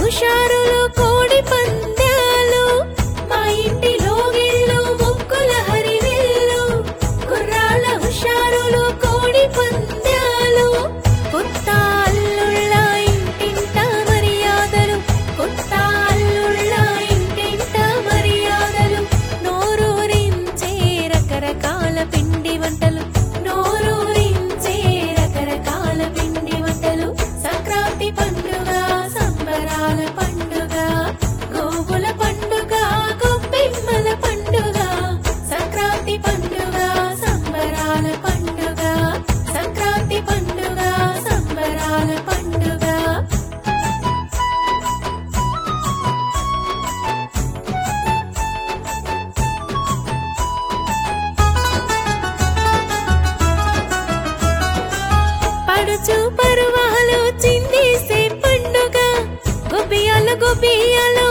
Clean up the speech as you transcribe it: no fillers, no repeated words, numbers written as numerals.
హుషారులు కోడి పందాలు మా ఇంటిలో గిళ్ళు ముక్కుల హరివిల్లు గుర్రాల హుషారులు కోడి పందాలు కొత్త అల్లుళ్ళ ఇంటింట మర్యాదలు కొత్త అల్లుళ్ళ ఇంటింట మర్యాదలు నోరూరించే రకరకాల పిండి వంటలు నోరూరించే రకరకాల పిండి వంటలు సంక్రాంతి పండుగ సంబరాల పండుగ గోవుల పండుగ గొబ్బెమ్మల పండుగ సంక్రాంతి పండుగ సంబరాల పండుగ సంక్రాంతి పండుగ సంబరాల పండుగ పడుచు పరువాలు చిందేసే పండుగ గొబ్బియాలు గొబ్బియాలు